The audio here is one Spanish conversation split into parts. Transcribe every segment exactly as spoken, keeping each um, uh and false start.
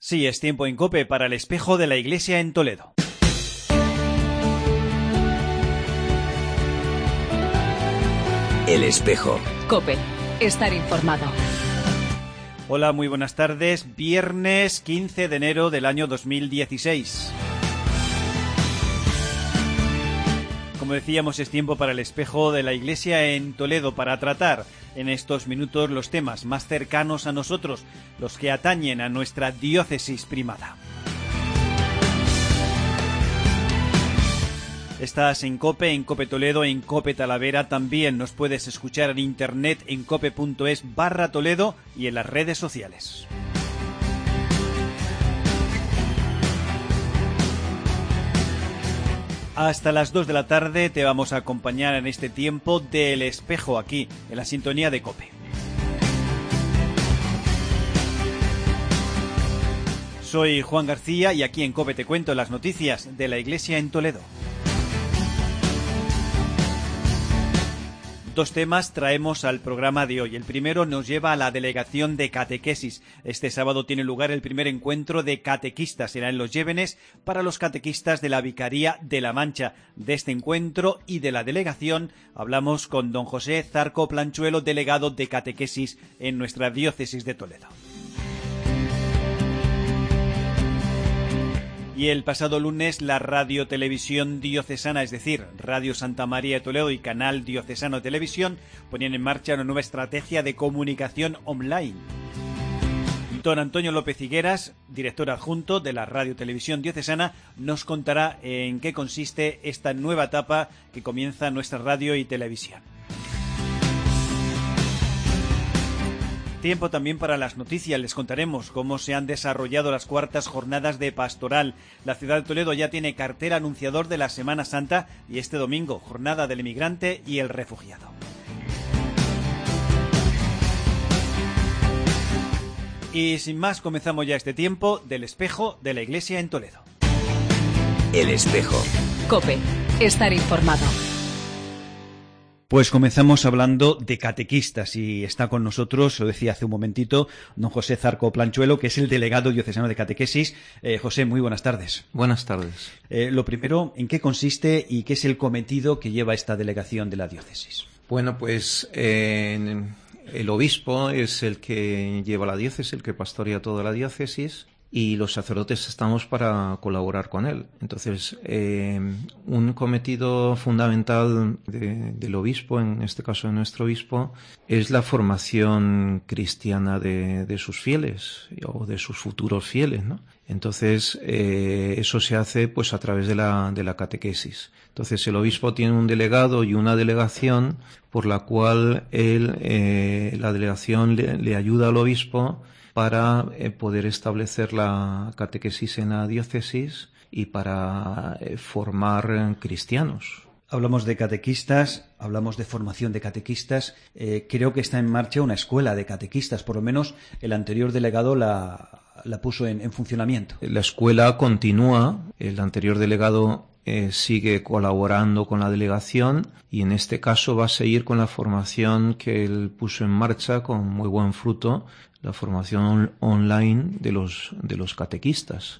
Sí, es tiempo en COPE para el espejo de la Iglesia en Toledo. El espejo. COPE. Estar informado. Hola, muy buenas tardes. Viernes quince de enero del año dos mil dieciséis. Como decíamos, es tiempo para el espejo de la Iglesia en Toledo para tratar en estos minutos los temas más cercanos a nosotros, los que atañen a nuestra diócesis primada. Estás en COPE, en COPE Toledo, en COPE Talavera. También nos puedes escuchar en internet en cope.es barra Toledo y en las redes sociales. Hasta las dos de la tarde te vamos a acompañar en este tiempo del espejo aquí, en la sintonía de COPE. Soy Juan García y aquí en COPE te cuento las noticias de la Iglesia en Toledo. Dos temas traemos al programa de hoy. El primero nos lleva a la delegación de catequesis. Este sábado tiene lugar el primer encuentro de catequistas. Será en Los Llévenes para los catequistas de la Vicaría de La Mancha. De este encuentro y de la delegación hablamos con don José Zarco Planchuelo, delegado de catequesis en nuestra diócesis de Toledo. Y el pasado lunes la Radio Televisión Diocesana, es decir, Radio Santa María de Toledo y Canal Diocesano de Televisión, ponían en marcha una nueva estrategia de comunicación online. Don Antonio López Higueras, director adjunto de la Radio Televisión Diocesana, nos contará en qué consiste esta nueva etapa que comienza nuestra radio y televisión. Tiempo también para las noticias. Les contaremos cómo se han desarrollado las cuartas jornadas de pastoral. La ciudad de Toledo ya tiene cartel anunciador de la Semana Santa y este domingo, jornada del inmigrante y el refugiado. Y sin más, comenzamos ya este tiempo del espejo de la Iglesia en Toledo. El espejo. COPE. Estar informado. Pues comenzamos hablando de catequistas y está con nosotros, lo decía hace un momentito, don José Zarco Planchuelo, que es el delegado diocesano de catequesis. Eh, José, muy buenas tardes. Buenas tardes. Eh, lo primero, ¿en qué consiste y qué es el cometido que lleva esta delegación de la diócesis? Bueno, pues eh, el obispo es el que lleva la diócesis, el que pastorea toda la diócesis, y los sacerdotes estamos para colaborar con él. Entonces, eh, un cometido fundamental de, del obispo, en este caso de nuestro obispo, es la formación cristiana de, de sus fieles o de sus futuros fieles, ¿no? Entonces, eh, eso se hace pues a través de la, de la catequesis. Entonces, el obispo tiene un delegado y una delegación por la cual él, eh, la delegación le, le ayuda al obispo para eh, poder establecer la catequesis en la diócesis y para eh, formar eh, cristianos. Hablamos de catequistas, hablamos de formación de catequistas. Eh, creo que está en marcha una escuela de catequistas, por lo menos el anterior delegado la, la puso en, en funcionamiento. La escuela continúa, el anterior delegado eh, sigue colaborando con la delegación y en este caso va a seguir con la formación que él puso en marcha con muy buen fruto, la formación on- online de los de los catequistas.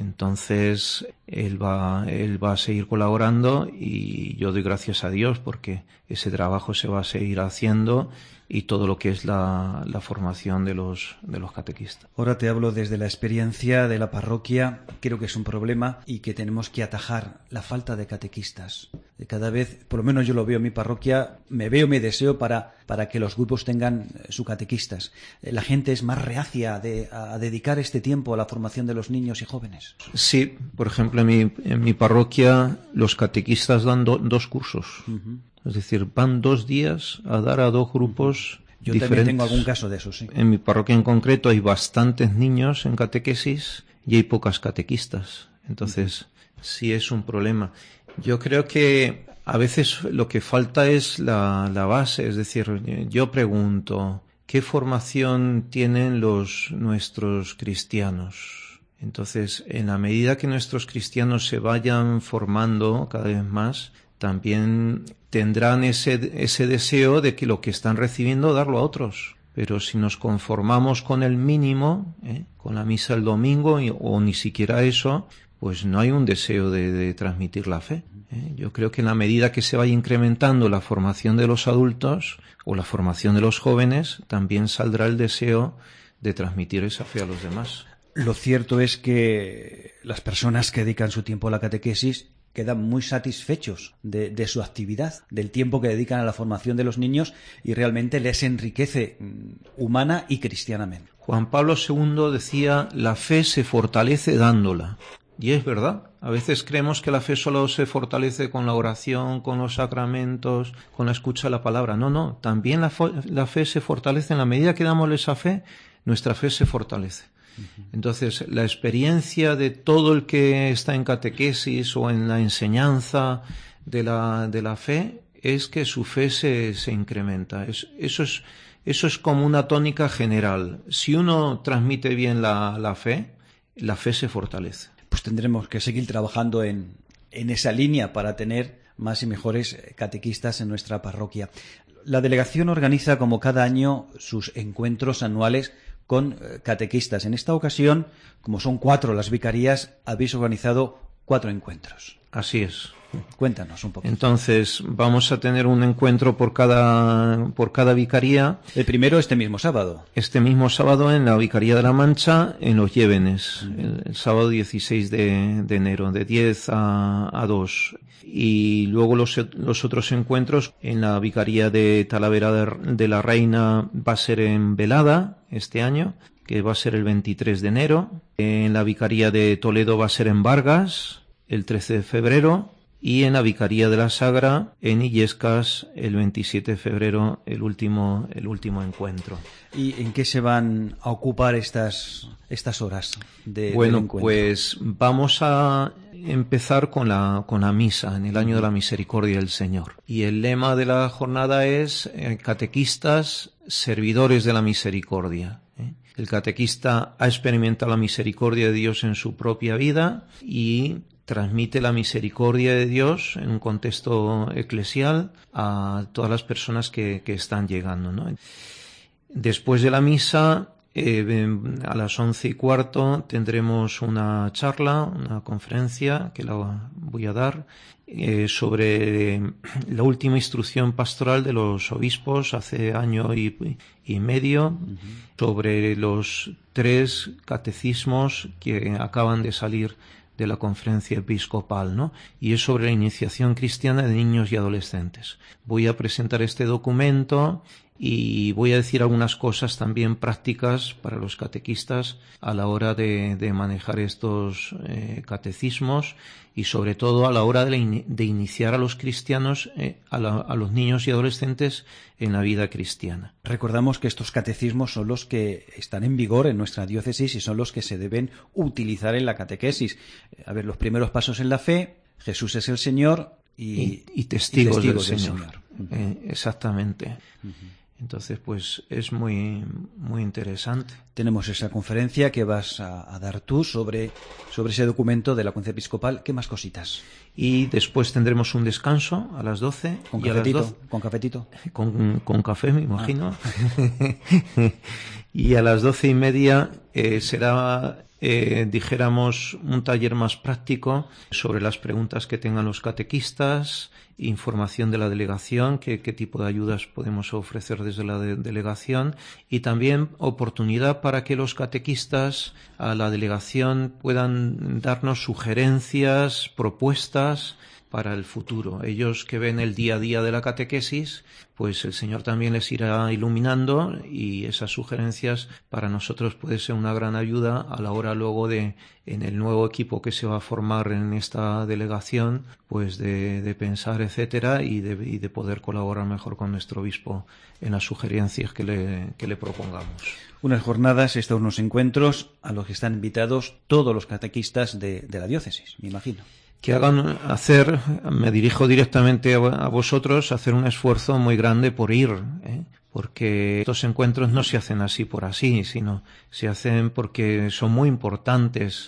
Entonces él va él va a seguir colaborando y yo doy gracias a Dios porque ese trabajo se va a seguir haciendo y todo lo que es la, la formación de los de los catequistas. Ahora te hablo desde la experiencia de la parroquia. Creo que es un problema y que tenemos que atajar la falta de catequistas. Cada vez, por lo menos yo lo veo en mi parroquia, me veo, me deseo para, para que los grupos tengan sus catequistas. La gente es más reacia de, a dedicar este tiempo a la formación de los niños y jóvenes. Sí, por ejemplo, en mi, en mi parroquia los catequistas dan do, dos cursos. Uh-huh. Es decir, van dos días a dar a dos grupos Yo diferentes. También tengo algún caso de eso, sí. En mi parroquia en concreto hay bastantes niños en catequesis y hay pocas catequistas. Entonces, uh-huh. sí es un problema. Yo creo que a veces lo que falta es la, la base. Es decir, yo pregunto, ¿qué formación tienen los nuestros cristianos? Entonces, en la medida que nuestros cristianos se vayan formando cada vez más, también tendrán ese, ese deseo de que lo que están recibiendo darlo a otros. pero si nos conformamos con el mínimo, ¿eh? con la misa el domingo y, o ni siquiera eso, pues no hay un deseo de, de transmitir la fe. ¿eh? Yo creo que en la medida que se vaya incrementando la formación de los adultos o la formación de los jóvenes, también saldrá el deseo de transmitir esa fe a los demás. Lo cierto es que las personas que dedican su tiempo a la catequesis quedan muy satisfechos de, de su actividad, del tiempo que dedican a la formación de los niños, y realmente les enriquece humana y cristianamente. Juan Pablo segundo decía, la fe se fortalece dándola. Y es verdad. A veces creemos que la fe solo se fortalece con la oración, con los sacramentos, con la escucha de la palabra. No, no. También la, la fe se fortalece en la medida que damos esa fe, nuestra fe se fortalece. Entonces, la experiencia de todo el que está en catequesis o en la enseñanza de la, de la fe es que su fe se, se incrementa. Es, eso es, eso es como una tónica general. Si uno transmite bien la, la fe, la fe se fortalece. Pues tendremos que seguir trabajando en, en esa línea para tener más y mejores catequistas en nuestra parroquia. La delegación organiza como cada año sus encuentros anuales con catequistas. En esta ocasión, como son cuatro las vicarías, habéis organizado cuatro encuentros. Así es. Cuéntanos un poco. Entonces, vamos a tener un encuentro por cada, por cada vicaría. El primero este mismo sábado. Este mismo sábado en la Vicaría de la Mancha, en Los Llévenes, mm. el, el sábado dieciséis de, de enero, de diez a, a dos. Y luego los, los otros encuentros en la Vicaría de Talavera de, de la Reina va a ser en Velada este año, que va a ser el veintitrés de enero. En la Vicaría de Toledo va a ser en Vargas, el trece de febrero. Y en la Vicaría de la Sagra, en Illescas, el veintisiete de febrero, el último, el último encuentro. ¿Y en qué se van a ocupar estas, estas horas de, bueno, del encuentro? Pues vamos a empezar con la, con la misa, en el año de la misericordia del Señor. Y el lema de la jornada es eh, catequistas, servidores de la misericordia. ¿eh? El catequista ha experimentado la misericordia de Dios en su propia vida y transmite la misericordia de Dios en un contexto eclesial a todas las personas que, que están llegando, ¿no? Después de la misa, eh, a las once y cuarto, tendremos una charla, una conferencia que la voy a dar eh, sobre la última instrucción pastoral de los obispos hace año y, y medio, uh-huh. sobre los tres catecismos que acaban de salir de la conferencia episcopal, ¿no? Y es sobre la iniciación cristiana de niños y adolescentes. Voy a presentar este documento y voy a decir algunas cosas también prácticas para los catequistas a la hora de, de manejar estos eh, catecismos y sobre todo a la hora de, in, de iniciar a los cristianos, eh, a, la, a los niños y adolescentes en la vida cristiana. Recordamos que estos catecismos son los que están en vigor en nuestra diócesis y son los que se deben utilizar en la catequesis. A ver, los primeros pasos en la fe, Jesús es el Señor y, y, y, testigos, y testigos del, del Señor. Señor. Eh, exactamente. Uh-huh. Entonces, pues es muy muy interesante. Tenemos esa conferencia que vas a, a dar tú sobre, sobre ese documento de la Conferencia Episcopal. ¿Qué más cositas? Y después tendremos un descanso a las doce. ¿Con y cafetito? A las doce, ¿Con cafetito? Con, con café, me imagino. Ah. Y a las doce y media eh, será... Eh, dijéramos un taller más práctico sobre las preguntas que tengan los catequistas, información de la delegación, qué, qué tipo de ayudas podemos ofrecer desde la de, delegación y también oportunidad para que los catequistas a la delegación puedan darnos sugerencias, propuestas para el futuro. Ellos que ven el día a día de la catequesis, pues el Señor también les irá iluminando y esas sugerencias para nosotros puede ser una gran ayuda a la hora luego de, en el nuevo equipo que se va a formar en esta delegación, pues de, de pensar, etcétera, y de, y de poder colaborar mejor con nuestro obispo en las sugerencias que le, que le propongamos. Unas jornadas, estos unos encuentros a los que están invitados todos los catequistas de, de la diócesis, me imagino. Que hagan hacer, me dirijo directamente a vosotros, hacer un esfuerzo muy grande por ir, ¿eh? Porque estos encuentros no se hacen así por así, sino se hacen porque son muy importantes.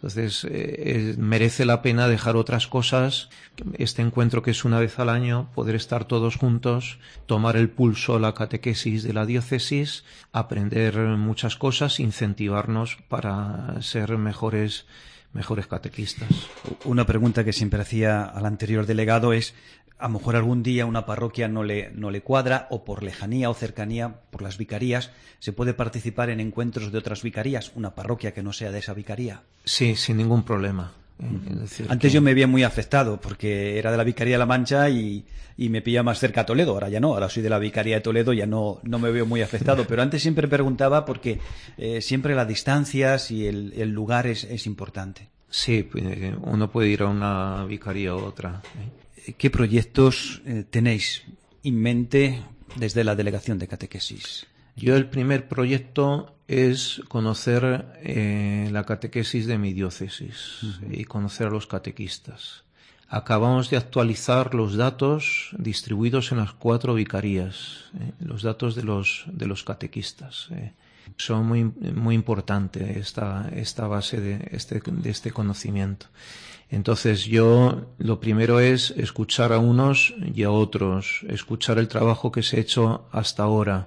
Entonces, eh, merece la pena dejar otras cosas, este encuentro que es una vez al año, poder estar todos juntos, tomar el pulso a la catequesis de la diócesis, aprender muchas cosas, incentivarnos para ser mejores, mejores catequistas. Una pregunta que siempre hacía al anterior delegado es, a lo mejor algún día una parroquia no le, no le cuadra, o por lejanía o cercanía, por las vicarías, ¿se puede participar en encuentros de otras vicarías? ¿Una parroquia que no sea de esa vicaría? Sí, sin ningún problema. Es decir, Antes que... yo me veía muy afectado, porque era de la Vicaría de La Mancha y, y me pilla más cerca a Toledo. Ahora ya no, ahora soy de la Vicaría de Toledo, ya no, no me veo muy afectado. Pero antes siempre preguntaba porque eh, siempre las distancias y el, el lugar es, es importante. Sí, uno puede ir a una vicaría u otra. ¿Qué proyectos eh, tenéis en mente desde la Delegación de Catequesis? Yo el primer proyecto es conocer eh, la catequesis de mi diócesis uh-huh. y conocer a los catequistas. Acabamos de actualizar los datos distribuidos en las cuatro vicarías, eh, los datos de los de los catequistas. Eh. Son muy muy importante esta esta base de este de este conocimiento. Entonces yo lo primero es escuchar a unos y a otros, escuchar el trabajo que se ha hecho hasta ahora,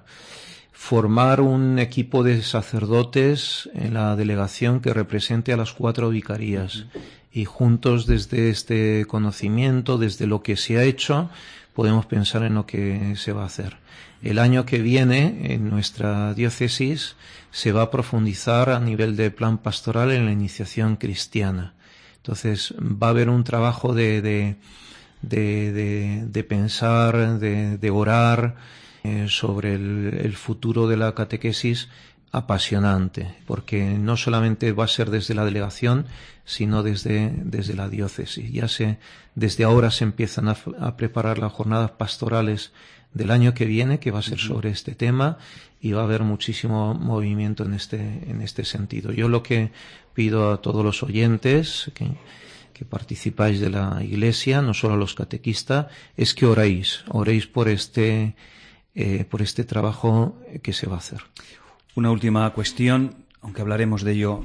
formar un equipo de sacerdotes en la delegación que represente a las cuatro vicarías uh-huh. y juntos desde este conocimiento, desde lo que se ha hecho, podemos pensar en lo que se va a hacer. El año que viene, en nuestra diócesis, se va a profundizar a nivel de plan pastoral en la iniciación cristiana. Entonces va a haber un trabajo de, de, de, de, de pensar, de, de orar eh, sobre el, el futuro de la catequesis apasionante, porque no solamente va a ser desde la delegación, sino desde, desde la diócesis. Ya se, desde ahora se empiezan a, a preparar las jornadas pastorales del año que viene, que va a ser uh-huh. sobre este tema, y va a haber muchísimo movimiento en este, en este sentido. Yo lo que pido a todos los oyentes que, que participáis de la Iglesia, no solo a los catequistas, es que oréis, oréis por este, eh, por este trabajo que se va a hacer. Una última cuestión, aunque hablaremos de ello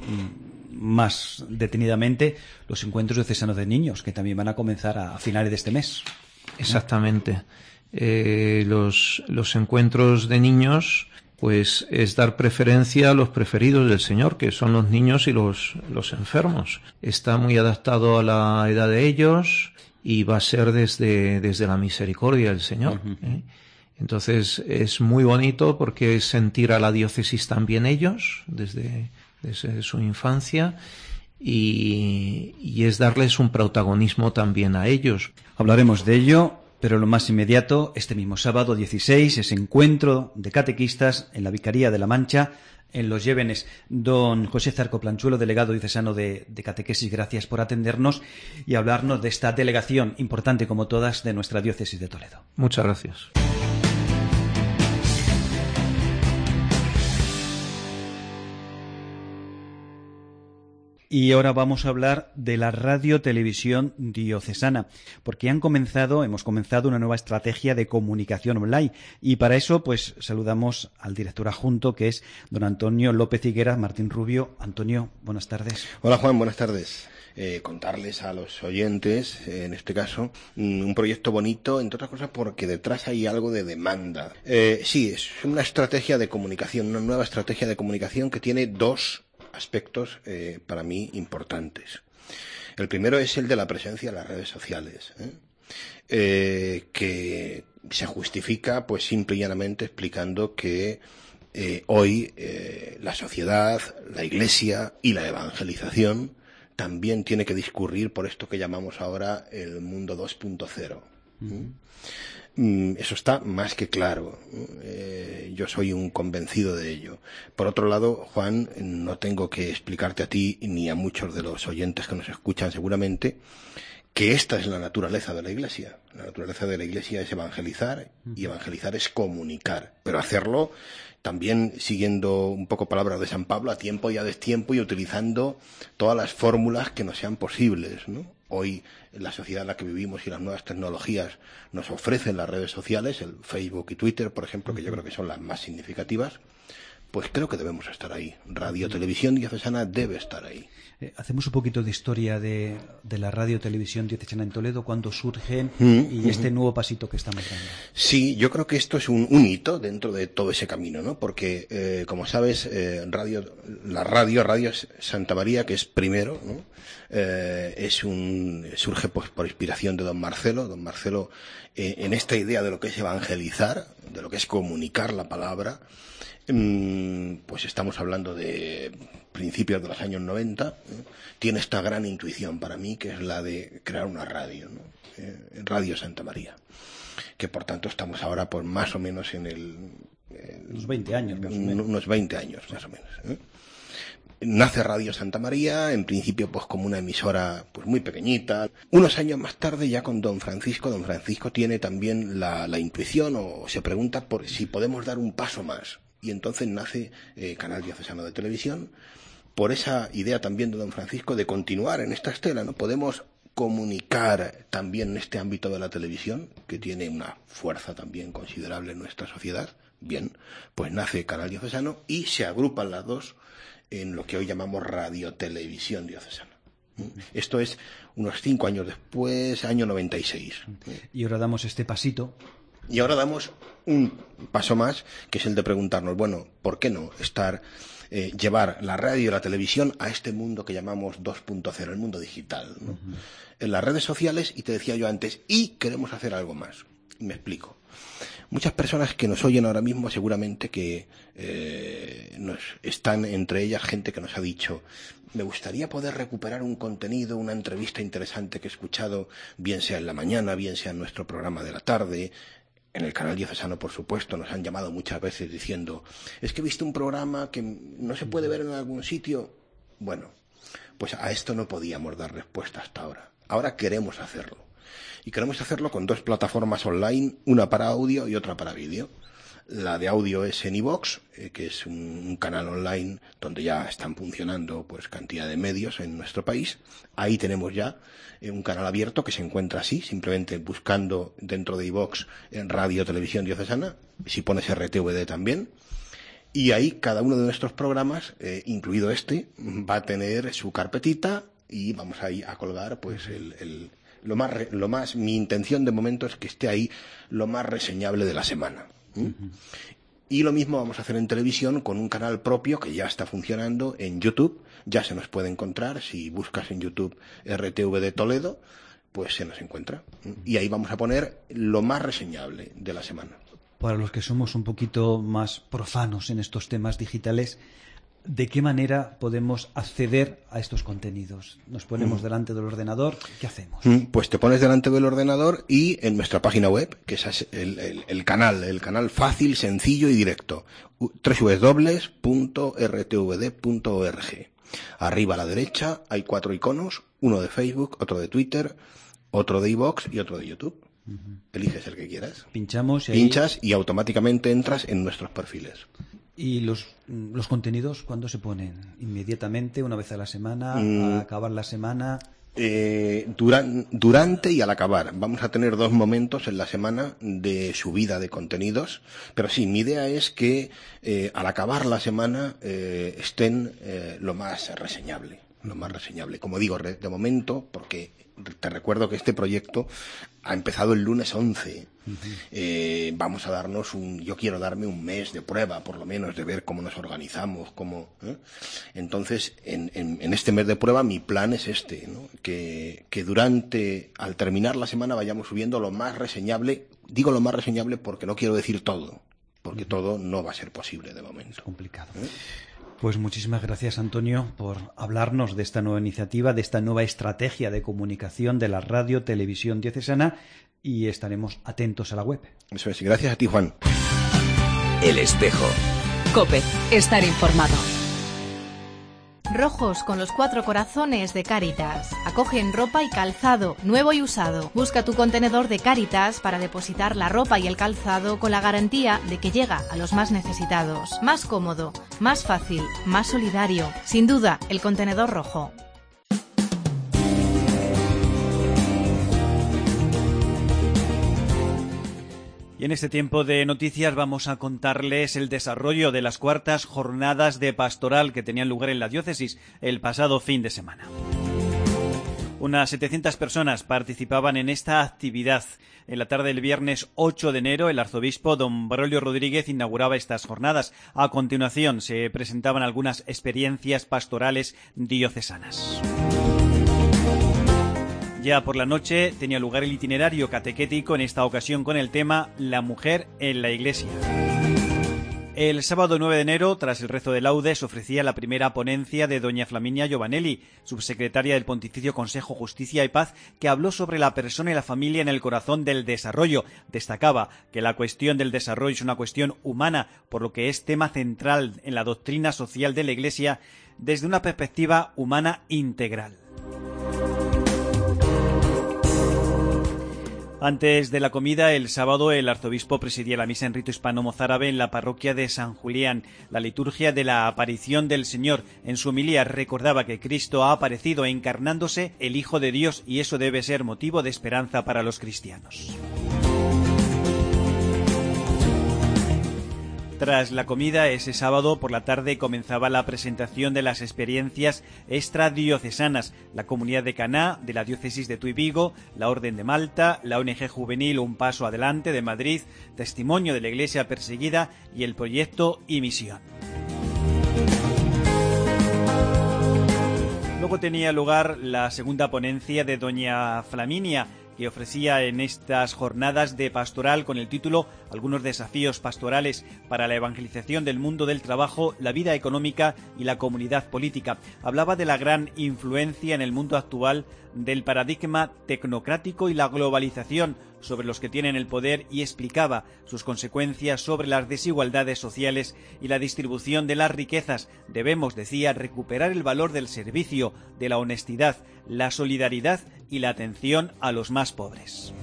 más detenidamente, los encuentros diocesanos de niños, que también van a comenzar a finales de este mes. Exactamente. Eh, los, los encuentros de niños, pues es dar preferencia a los preferidos del Señor, que son los niños y los, los enfermos. Está muy adaptado a la edad de ellos y va a ser desde, desde la misericordia del Señor. Uh-huh. ¿eh? Entonces es muy bonito porque es sentir a la diócesis también ellos, desde, desde su infancia, y, y es darles un protagonismo también a ellos. Hablaremos de ello. Pero lo más inmediato, este mismo sábado dieciséis, ese encuentro de catequistas en la Vicaría de La Mancha, en Los Llévenes. Don José Zarco Planchuelo, delegado diocesano de, de Catequesis, gracias por atendernos y hablarnos de esta delegación importante como todas de nuestra diócesis de Toledo. Muchas gracias. Y ahora vamos a hablar de la radio-televisión diocesana, porque han comenzado, hemos comenzado una nueva estrategia de comunicación online. Y para eso, pues, saludamos al director adjunto, que es don Antonio López Higuera Martín Rubio. Antonio, buenas tardes. Hola, Juan, buenas tardes. Eh, contarles a los oyentes, eh, en este caso, un proyecto bonito, entre otras cosas porque detrás hay algo de demanda. Eh, sí, es una estrategia de comunicación, una nueva estrategia de comunicación que tiene dos aspectos eh, para mí importantes. El primero es el de la presencia en las redes sociales, ¿eh? Eh, que se justifica pues simple y llanamente explicando que eh, hoy eh, la sociedad, la Iglesia y la evangelización también tiene que discurrir por esto que llamamos ahora el mundo dos punto cero. Uh-huh. Eso está más que claro. Eh, yo soy un convencido de ello. Por otro lado, Juan, no tengo que explicarte a ti ni a muchos de los oyentes que nos escuchan seguramente que esta es la naturaleza de la Iglesia. La naturaleza de la Iglesia es evangelizar y evangelizar es comunicar, pero hacerlo también siguiendo un poco palabras de San Pablo, a tiempo y a destiempo, y utilizando todas las fórmulas que nos sean posibles, ¿no? Hoy, en la sociedad en la que vivimos y las nuevas tecnologías nos ofrecen las redes sociales, el Facebook y Twitter, por ejemplo, que yo creo que son las más significativas, pues creo que debemos estar ahí. Radio Televisión Diocesana debe estar ahí. Eh, hacemos un poquito de historia de, de la Radio Televisión Diocesana en Toledo, cuándo surgen Mm, y este ujú. nuevo pasito que estamos dando. Sí, yo creo que esto es un, un hito dentro de todo ese camino, ¿no? Porque, eh, como sabes, eh, radio, la radio, Radio Santa María, que es primero, ¿no? Eh, es un, surge pues, por inspiración de don Marcelo. Don Marcelo, eh, en esta idea de lo que es evangelizar, de lo que es comunicar la palabra, mm, pues estamos hablando de principios de los años noventa, ¿no? Tiene esta gran intuición para mí, que es la de crear una radio, ¿no? Eh, Radio Santa María, que por tanto estamos ahora pues más o menos en el... el Unos veinte años, más o menos. Unos veinte años, más o menos, ¿eh? Nace Radio Santa María, en principio pues como una emisora pues muy pequeñita. Unos años más tarde, ya con don Francisco, don Francisco tiene también la, la intuición, o se pregunta por si podemos dar un paso más. Y entonces nace eh, Canal Diocesano de Televisión, por esa idea también de don Francisco de continuar en esta estela, ¿no? Podemos comunicar también en este ámbito de la televisión, que tiene una fuerza también considerable en nuestra sociedad. Bien, pues nace Canal Diocesano y se agrupan las dos en lo que hoy llamamos Radio Televisión Diocesana. Esto es unos cinco años después, año noventa y seis. Y ahora damos este pasito. Y ahora damos un paso más, que es el de preguntarnos, bueno, ¿por qué no estar, eh, llevar la radio y la televisión a este mundo que llamamos dos punto cero, el mundo digital, ¿no? Uh-huh. En las redes sociales, y te decía yo antes, y queremos hacer algo más. Me explico. Muchas personas que nos oyen ahora mismo seguramente que eh, nos están entre ellas gente que nos ha dicho, me gustaría poder recuperar un contenido, una entrevista interesante que he escuchado, bien sea en la mañana, bien sea en nuestro programa de la tarde. En el canal diocesano, por supuesto, nos han llamado muchas veces diciendo, es que he visto un programa que no se puede ver en algún sitio. Bueno, pues a esto no podíamos dar respuesta hasta ahora. Ahora queremos hacerlo. Y queremos hacerlo con dos plataformas online, una para audio y otra para vídeo. La de audio es en iVoox, eh, que es un, un canal online donde ya están funcionando pues cantidad de medios en nuestro país. Ahí tenemos ya eh, un canal abierto que se encuentra así, simplemente buscando dentro de iVoox en Radio Televisión Diocesana, si pones R T V D también. Y ahí cada uno de nuestros programas, eh, incluido este, va a tener su carpetita y vamos ahí a colgar pues el... el Lo más, lo más, mi intención de momento es que esté ahí lo más reseñable de la semana. ¿Mm? Uh-huh. Y lo mismo vamos a hacer en televisión con un canal propio que ya está funcionando en YouTube. Ya se nos puede encontrar, si buscas en YouTube R T V de Toledo, pues se nos encuentra. Y ahí vamos a poner lo más reseñable de la semana. Para los que somos un poquito más profanos en estos temas digitales, ¿de qué manera podemos acceder a estos contenidos? ¿Nos ponemos mm. delante del ordenador? ¿Qué hacemos? Mm, pues te pones delante del ordenador y en nuestra página web, que es el, el, el canal, el canal fácil, sencillo y directo, doble u doble u doble u punto r t v d punto org. Arriba a la derecha hay cuatro iconos, uno de Facebook, otro de Twitter, otro de iVoox y otro de YouTube. Uh-huh. Eliges el que quieras. Pinchamos y Pinchas ahí... y automáticamente entras en nuestros perfiles. ¿Y los, los contenidos cuándo se ponen? ¿Inmediatamente, una vez a la semana, mm. a acabar la semana? Eh, duran, durante y al acabar. Vamos a tener dos momentos en la semana de subida de contenidos, pero sí, mi idea es que eh, al acabar la semana eh, estén eh, lo más reseñable, lo más reseñable. Como digo, de momento, porque te recuerdo que este proyecto ha empezado el lunes once. Uh-huh. Eh, vamos a darnos un, yo quiero darme un mes de prueba, por lo menos, de ver cómo nos organizamos, cómo, ¿eh? Entonces, en, en, en este mes de prueba, mi plan es este, ¿no? Que, que durante, al terminar la semana, vayamos subiendo lo más reseñable. Digo lo más reseñable porque no quiero decir todo, porque uh-huh. todo no va a ser posible de momento. Es complicado. ¿Eh? Pues muchísimas gracias, Antonio, por hablarnos de esta nueva iniciativa, de esta nueva estrategia de comunicación de la Radio Televisión Diocesana, y estaremos atentos a la web. Eso es, gracias a ti, Juan. El Espejo. COPE, estar informado. Rojos con los cuatro corazones de Cáritas. Acogen ropa y calzado, nuevo y usado. Busca tu contenedor de Cáritas para depositar la ropa y el calzado con la garantía de que llega a los más necesitados. Más cómodo, más fácil, más solidario. Sin duda, el contenedor rojo. Y en este tiempo de noticias vamos a contarles el desarrollo de las cuartas jornadas de pastoral que tenían lugar en la diócesis el pasado fin de semana. Unas setecientas personas participaban en esta actividad. En la tarde del viernes ocho de enero, el arzobispo don Braulio Rodríguez inauguraba estas jornadas. A continuación, se presentaban algunas experiencias pastorales diocesanas. Ya por la noche tenía lugar el itinerario catequético, en esta ocasión con el tema La mujer en la Iglesia. El sábado nueve de enero, tras el rezo de laudes, ofrecía la primera ponencia de doña Flaminia Giovanelli, subsecretaria del Pontificio Consejo Justicia y Paz, que habló sobre la persona y la familia en el corazón del desarrollo. Destacaba que la cuestión del desarrollo es una cuestión humana, por lo que es tema central en la doctrina social de la Iglesia desde una perspectiva humana integral. Antes de la comida, el sábado, el arzobispo presidía la misa en rito hispano-mozárabe en la parroquia de San Julián, la liturgia de la aparición del Señor. En su homilía recordaba que Cristo ha aparecido encarnándose el Hijo de Dios, y eso debe ser motivo de esperanza para los cristianos. Tras la comida, ese sábado por la tarde comenzaba la presentación de las experiencias extradiocesanas, la Comunidad de Caná de la Diócesis de Tuy Vigo, la Orden de Malta, la O N G Juvenil Un Paso Adelante de Madrid, Testimonio de la Iglesia Perseguida y el proyecto Y Misión. Luego tenía lugar la segunda ponencia de doña Flaminia, que ofrecía en estas jornadas de pastoral con el título Algunos desafíos pastorales para la evangelización del mundo del trabajo, la vida económica y la comunidad política. Hablaba de la gran influencia en el mundo actual del paradigma tecnocrático y la globalización sobre los que tienen el poder, y explicaba sus consecuencias sobre las desigualdades sociales y la distribución de las riquezas. Debemos, decía, recuperar el valor del servicio, de la honestidad, la solidaridad y la atención a los más pobres.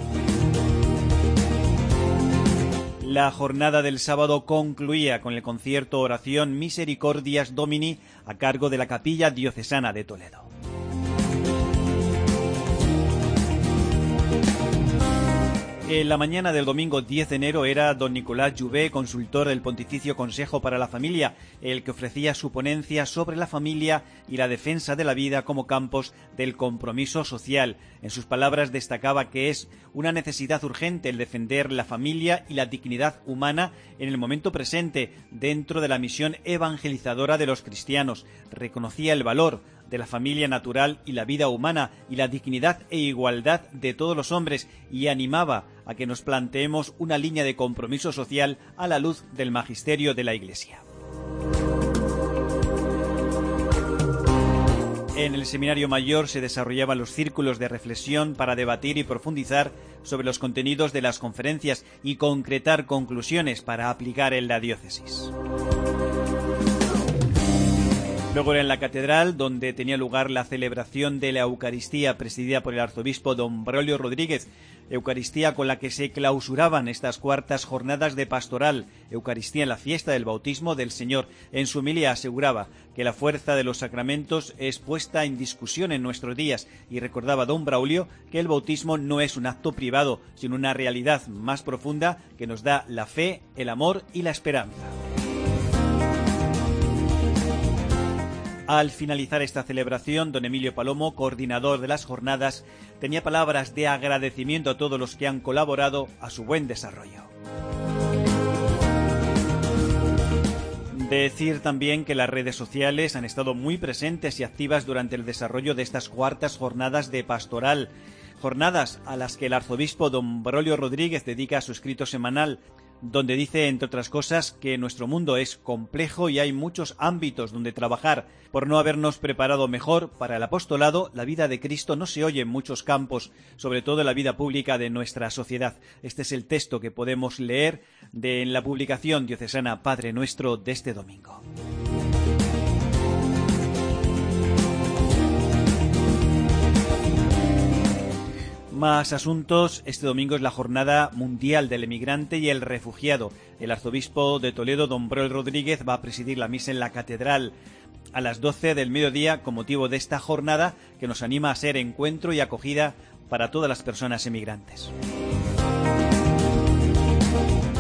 La jornada del sábado concluía con el concierto Oración Misericordias Domini a cargo de la Capilla Diocesana de Toledo. En la mañana del domingo diez de enero era don Nicolás Jouvet, consultor del Pontificio Consejo para la Familia, el que ofrecía su ponencia sobre la familia y la defensa de la vida como campos del compromiso social. En sus palabras destacaba que es una necesidad urgente el defender la familia y la dignidad humana en el momento presente dentro de la misión evangelizadora de los cristianos. Reconocía el valor de la familia natural y la vida humana y la dignidad e igualdad de todos los hombres, y animaba a que nos planteemos una línea de compromiso social a la luz del magisterio de la Iglesia. En el Seminario Mayor se desarrollaban los círculos de reflexión para debatir y profundizar sobre los contenidos de las conferencias y concretar conclusiones para aplicar en la diócesis. Luego era en la catedral, donde tenía lugar la celebración de la Eucaristía presidida por el arzobispo don Braulio Rodríguez, Eucaristía con la que se clausuraban estas cuartas jornadas de pastoral, Eucaristía en la fiesta del bautismo del Señor. En su homilía aseguraba que la fuerza de los sacramentos es puesta en discusión en nuestros días, y recordaba don Braulio que el bautismo no es un acto privado, sino una realidad más profunda que nos da la fe, el amor y la esperanza. Al finalizar esta celebración, don Emilio Palomo, coordinador de las jornadas, tenía palabras de agradecimiento a todos los que han colaborado a su buen desarrollo. Decir también que las redes sociales han estado muy presentes y activas durante el desarrollo de estas cuartas jornadas de pastoral, jornadas a las que el arzobispo don Braulio Rodríguez dedica su escrito semanal, donde dice, entre otras cosas, que nuestro mundo es complejo y hay muchos ámbitos donde trabajar. Por no habernos preparado mejor para el apostolado, la vida de Cristo no se oye en muchos campos, sobre todo en la vida pública de nuestra sociedad. Este es el texto que podemos leer de en la publicación diocesana Padre Nuestro de este domingo. Más asuntos. Este domingo es la Jornada Mundial del Emigrante y el Refugiado. El arzobispo de Toledo, don Braulio Rodríguez, va a presidir la misa en la catedral a las doce del mediodía con motivo de esta jornada que nos anima a ser encuentro y acogida para todas las personas emigrantes.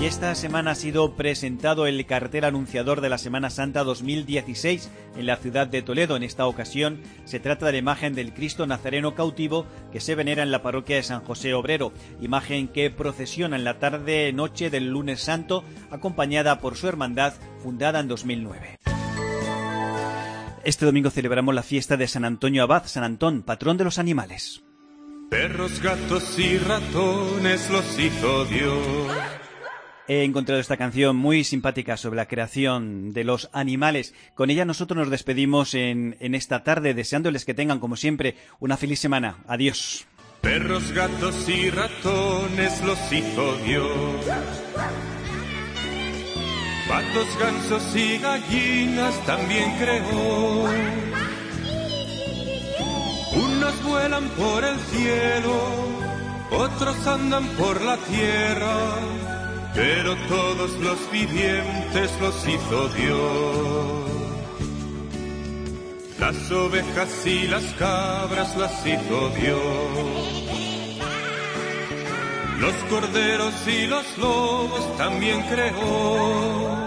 Y esta semana ha sido presentado el cartel anunciador de la Semana Santa dos mil dieciséis en la ciudad de Toledo. En esta ocasión se trata de la imagen del Cristo Nazareno cautivo que se venera en la parroquia de San José Obrero, imagen que procesiona en la tarde-noche del lunes santo, acompañada por su hermandad fundada en dos mil nueve. Este domingo celebramos la fiesta de San Antonio Abad, San Antón, patrón de los animales. Perros, gatos y ratones los hizo Dios. He encontrado esta canción muy simpática sobre la creación de los animales. Con ella nosotros nos despedimos en, en esta tarde, deseándoles que tengan, como siempre, una feliz semana. Adiós. Perros, gatos y ratones los hizo Dios. Patos, gansos y gallinas también creó. Unos vuelan por el cielo, otros andan por la tierra, pero todos los vivientes los hizo Dios. Las ovejas y las cabras las hizo Dios. Los corderos y los lobos también creó.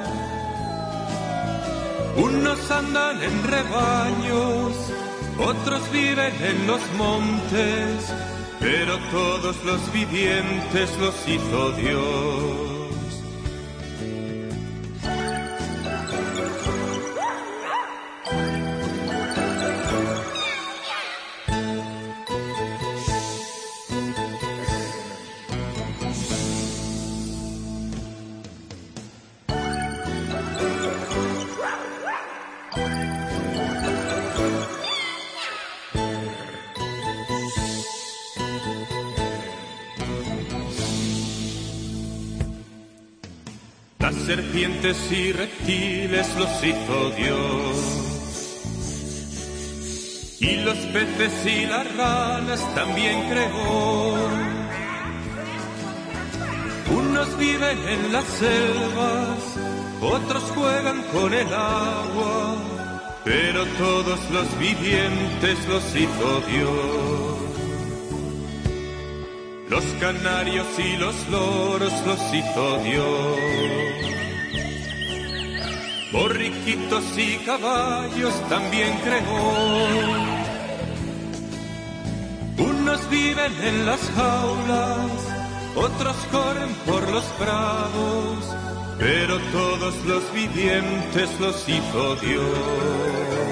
Unos andan en rebaños, otros viven en los montes, pero todos los vivientes los hizo Dios. Las serpientes y reptiles los hizo Dios. Y los peces y las ranas también creó. Unos viven en las selvas, otros juegan con el agua, pero todos los vivientes los hizo Dios. Los canarios y los loros los hizo Dios. Borriquitos y caballos también creó. Unos viven en las jaulas, otros corren por los prados, pero todos los vivientes los hizo Dios.